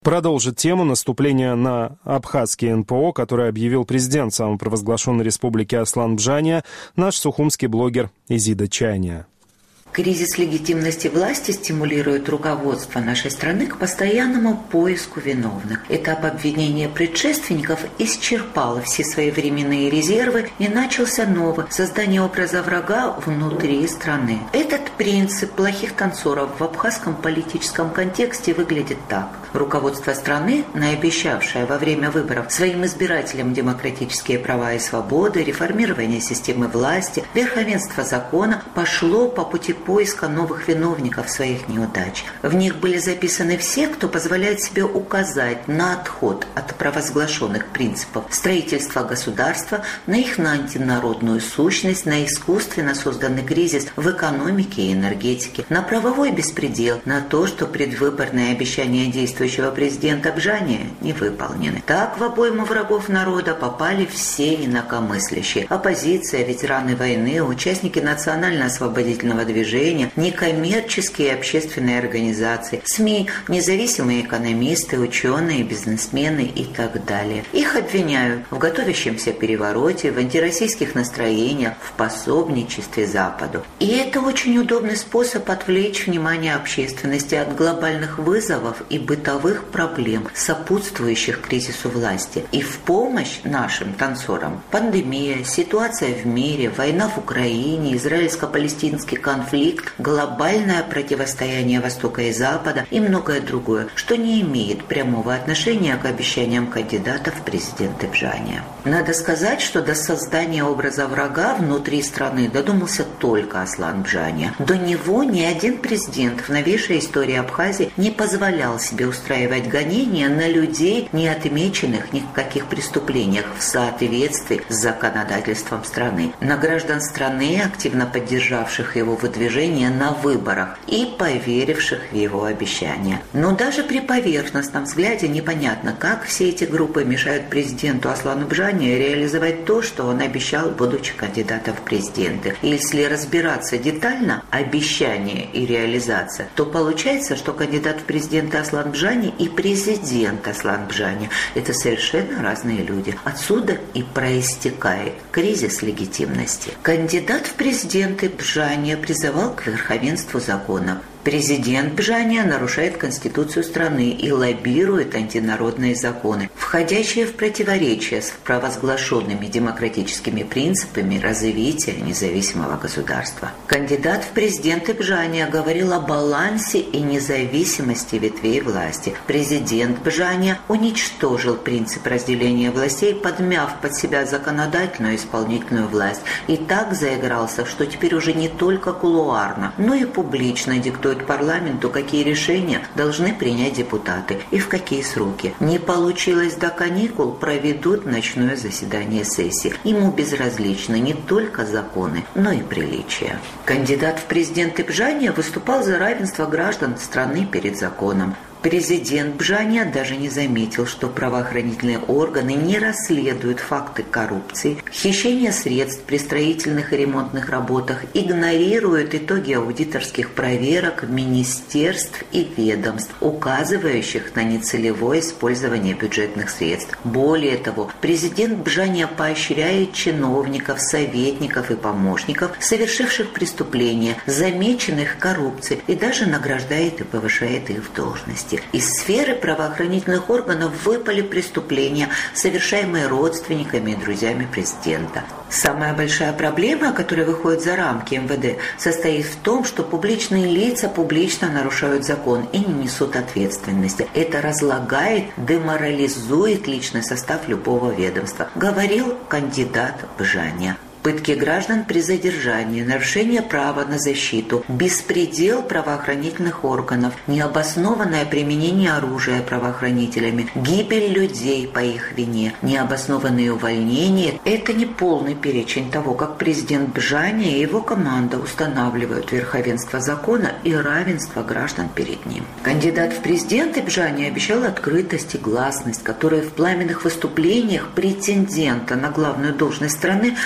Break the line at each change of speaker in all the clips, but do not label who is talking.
Продолжит тему наступления на абхазские НПО, которое объявил президент самопровозглашенной республики Аслан Бжания, наш сухумский блогер Изида Чайния.
Кризис легитимности власти стимулирует руководство нашей страны к постоянному поиску виновных. Этап обвинения предшественников исчерпало все свои временные резервы и начался новый – создание образа врага внутри страны. Этот принцип плохих танцоров в абхазском политическом контексте выглядит так. Руководство страны, наобещавшее во время выборов своим избирателям демократические права и свободы, реформирование системы власти, верховенство закона, пошло по пути поиска новых виновников своих неудач. В них были записаны все, кто позволяет себе указать на отход от провозглашенных принципов строительства государства, на их антинародную сущность, на искусственно созданный кризис в экономике и энергетике, на правовой беспредел, на то, что предвыборные обещания действующего президента Бжания не выполнены. Так в обойму врагов народа попали все инакомыслящие: оппозиция, ветераны войны, участники национально-освободительного движения, некоммерческие и общественные организации, СМИ, независимые экономисты, ученые, бизнесмены и так далее. Их обвиняют в готовящемся перевороте, в антироссийских настроениях, в пособничестве Западу. И это очень удобный способ отвлечь внимание общественности от глобальных вызовов и бытовых проблем, сопутствующих кризису власти. И в помощь нашим танцорам пандемия, ситуация в мире, война в Украине, израильско-палестинский конфликт, глобальное противостояние Востока и Запада и многое другое, что не имеет прямого отношения к обещаниям кандидатов в президенты Бжания. Надо сказать, что до создания образа врага внутри страны додумался только Аслан Бжания. До него ни один президент в новейшей истории Абхазии не позволял себе устраивать гонения на людей, не отмеченных ни в каких преступлениях в соответствии с законодательством страны, на граждан страны, активно поддержавших его выдвижение на выборах и поверивших в его обещания. Но даже при поверхностном взгляде непонятно, как все эти группы мешают президенту Аслану Бжания реализовать то, что он обещал, будучи кандидатом в президенты. И если разбираться детально, обещание и реализация, то получается, что кандидат в президенты Аслан Бжания и президент Аслан Бжания – это совершенно разные люди. Отсюда и проистекает кризис легитимности. Кандидат в президенты Бжания призывал к верховенству закона. Президент Бжания нарушает Конституцию страны и лоббирует антинародные законы, входящие в противоречие с провозглашенными демократическими принципами развития независимого государства. Кандидат в президенты Бжания говорил о балансе и независимости ветвей власти. Президент Бжания уничтожил принцип разделения властей, подмяв под себя законодательную и исполнительную власть, и так заигрался, что теперь уже не только кулуарно, но и публично диктует парламенту, какие решения должны принять депутаты и в какие сроки. Не получилось до каникул, проведут ночное заседание сессии. Ему безразличны не только законы, но и приличия. Кандидат в президенты Бжания выступал за равенство граждан страны перед законом. Президент Бжания даже не заметил, что правоохранительные органы не расследуют факты коррупции, хищения средств при строительных и ремонтных работах, игнорируют итоги аудиторских проверок министерств и ведомств, указывающих на нецелевое использование бюджетных средств. Более того, президент Бжания поощряет чиновников, советников и помощников, совершивших преступления, замеченных коррупцией, и даже награждает и повышает их в должности. Из сферы правоохранительных органов выпали преступления, совершаемые родственниками и друзьями президента. Самая большая проблема, которая выходит за рамки МВД, состоит в том, что публичные лица публично нарушают закон и не несут ответственности. Это разлагает, деморализует личный состав любого ведомства, говорил кандидат Бжания. Пытки граждан при задержании, нарушение права на защиту, беспредел правоохранительных органов, необоснованное применение оружия правоохранителями, гибель людей по их вине, необоснованные увольнения – это не полный перечень того, как президент Бжания и его команда устанавливают верховенство закона и равенство граждан перед ним. Кандидат в президенты Бжания обещал открытость и гласность, которые в пламенных выступлениях претендента на главную должность страны соседи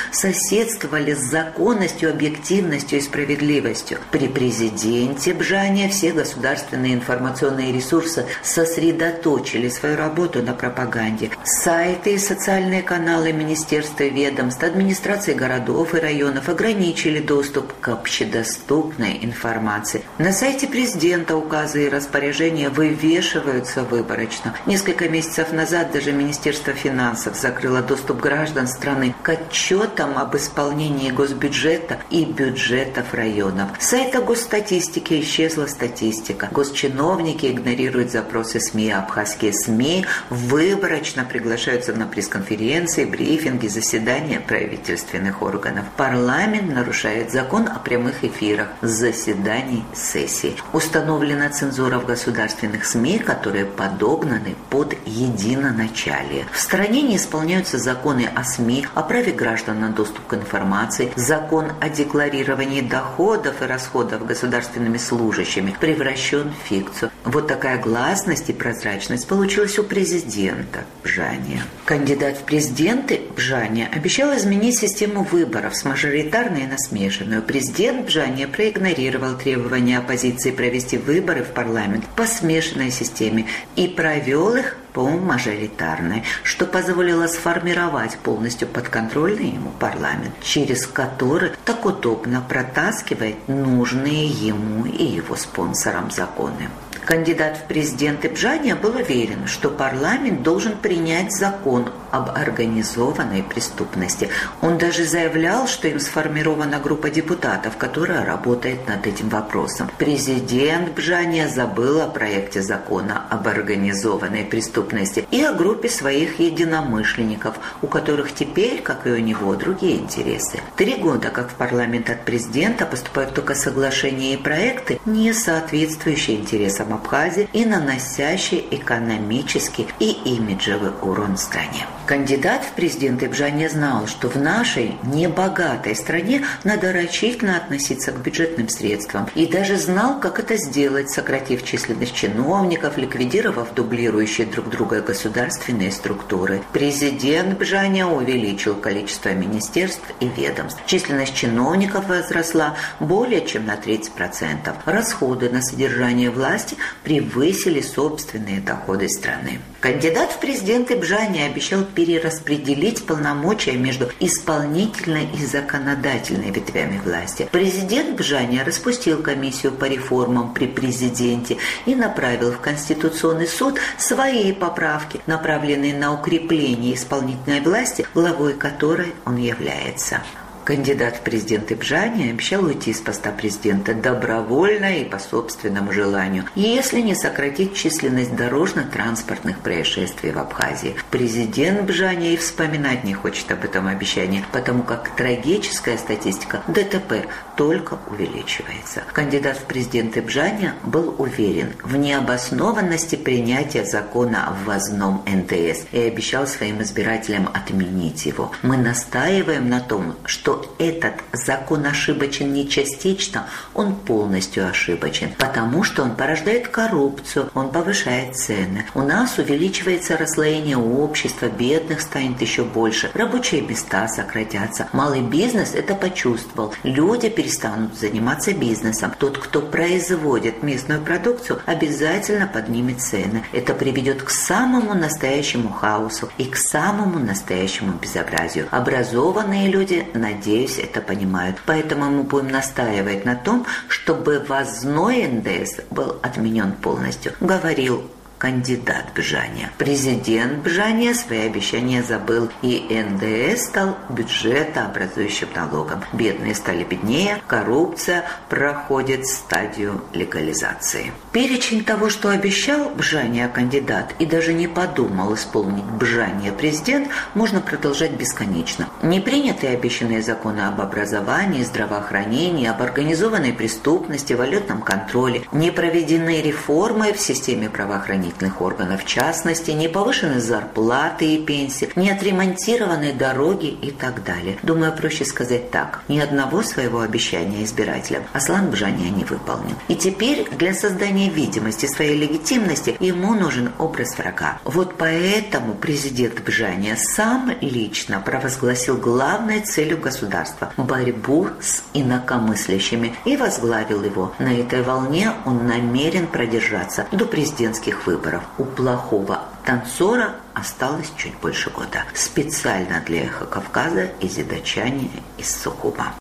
соседствовали с законностью, объективностью и справедливостью. При президенте Бжане все государственные информационные ресурсы сосредоточили свою работу на пропаганде. Сайты и социальные каналы министерств и ведомств, администрации городов и районов ограничили доступ к общедоступной информации. На сайте президента указы и распоряжения вывешиваются выборочно. Несколько месяцев назад даже Министерство финансов закрыло доступ граждан страны к отчетам об исполнении госбюджета и бюджетов районов. С сайта госстатистики исчезла статистика. Госчиновники игнорируют запросы СМИ. Абхазские СМИ выборочно приглашаются на пресс-конференции, брифинги, заседания правительственных органов. Парламент нарушает закон о прямых эфирах заседаний сессий. Установлена цензура в государственных СМИ, которые подогнаны под единоначалие. В стране не исполняются законы о СМИ, о праве граждан на доступ к информации, закон о декларировании доходов и расходов государственными служащими превращен в фикцию. Вот такая гласность и прозрачность получилась у президента Бжане. Кандидат в президенты Бжане обещал изменить систему выборов с мажоритарной на смешанную. Президент Бжане проигнорировал требования оппозиции провести выборы в парламент по смешанной системе и провел их по мажоритарной, что позволило сформировать полностью подконтрольный ему парламент, через который так удобно протаскивать нужные ему и его спонсорам законы. Кандидат в президенты Бжане был уверен, что парламент должен принять закон об организованной преступности. Он даже заявлял, что им сформирована группа депутатов, которая работает над этим вопросом. Президент Бжане забыл о проекте закона об организованной преступности и о группе своих единомышленников, у которых теперь, как и у него, другие интересы. 3 года, как в парламент от президента, поступают только соглашения и проекты, не соответствующие интересам Абхазии и наносящие экономический и имиджевый урон стране. Кандидат в президенты Бжане знал, что в нашей небогатой стране надо рачительно относиться к бюджетным средствам, и даже знал, как это сделать, сократив численность чиновников, ликвидировав дублирующие друг друга государственные структуры. Президент Бжане увеличил количество министерств и ведомств. Численность чиновников возросла более чем на 30%. Расходы на содержание власти превысили собственные доходы страны. Кандидат в президенты Бжане обещал перераспределить полномочия между исполнительной и законодательной ветвями власти. Президент Бжане распустил комиссию по реформам при президенте и направил в Конституционный суд свои поправки, направленные на укрепление исполнительной власти, главой которой он является. Кандидат в президенты Бжане обещал уйти с поста президента добровольно и по собственному желанию, если не сократить численность дорожно-транспортных происшествий в Абхазии. Президент Бжане и вспоминать не хочет об этом обещании, потому как трагическая статистика ДТП только увеличивается. Кандидат в президенты Бжане был уверен в необоснованности принятия закона о ввозном НДС и обещал своим избирателям отменить его. Мы настаиваем на том, что этот закон ошибочен не частично, он полностью ошибочен, потому что он порождает коррупцию, он повышает цены. У нас увеличивается расслоение общества, бедных станет еще больше, рабочие места сократятся. Малый бизнес это почувствовал, люди перестанут заниматься бизнесом. Тот, кто производит местную продукцию, обязательно поднимет цены. Это приведет к самому настоящему хаосу и к самому настоящему безобразию. Образованные люди, надеюсь, это понимают. Поэтому мы будем настаивать на том, чтобы ввозной НДС был отменен полностью, говорил кандидат Бжане. Президент Бжане свои обещания забыл, и НДС стал бюджетообразующим налогом. Бедные стали беднее, коррупция проходит стадию легализации. Перечень того, что обещал Бжане кандидат и даже не подумал исполнить Бжане президент, можно продолжать бесконечно. Непринятые обещанные законы об образовании, здравоохранении, об организованной преступности, валютном контроле, не проведены реформы в системе правоохранительной правоохранительных органов, в частности, ни повышенной зарплаты и пенсии, ни отремонтированной дороги и так далее. Думаю, проще сказать так. Ни одного своего обещания избирателям Аслан Бжания не выполнил. И теперь для создания видимости своей легитимности ему нужен образ врага. Вот поэтому президент Бжания сам лично провозгласил главной целью государства – борьбу с инакомыслящими и возглавил его. На этой волне он намерен продержаться до президентских выборов. У плохого танцора осталось чуть больше года. Специально для «Эхо Кавказа» Изида Чайни из Сухума.